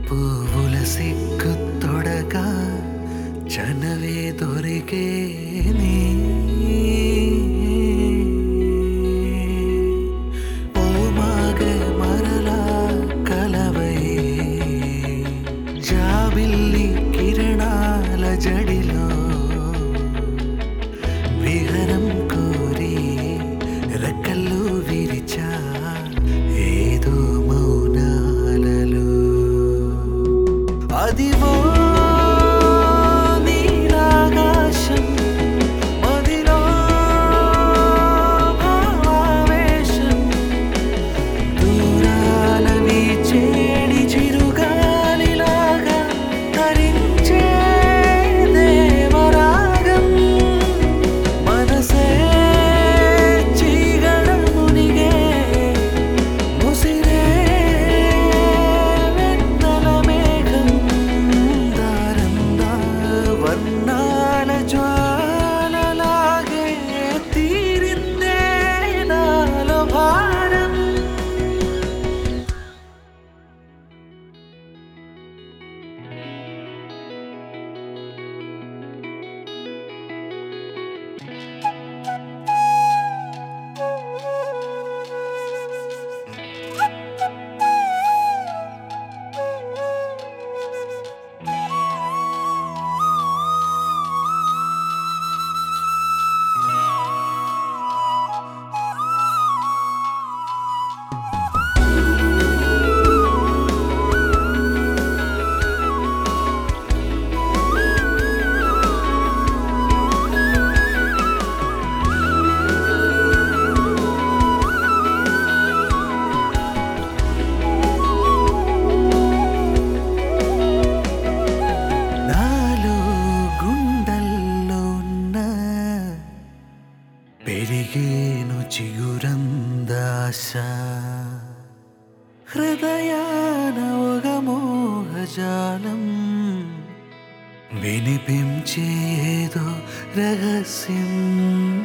పువ్వుల సిగ్గు తొడగా చనవే దొరికేనే ఓ మాగే మరలా కలవై జాబిల్లి కిరణాల జడిలో విహరం కోరి రెక్కలు విరిచా ఏదో మౌనాలలో అదివో నీలాకాశం మదిలో భావావేశం దూరాల వీచేడి చిరుగాలిలాగా తరించే దేవరాగం మనసే చీగడ మునిగే ముసిరే వెన్నెల మేఘం దారంగా వర్ణాల జ్వాలలాగే తీరిందే నాలో భారం నాలో గుండెల్లో ఉన్న పెరిగేను చిగురందాశ హృదయాన ఒక మోహజాలం వినిపించేదో రహస్యం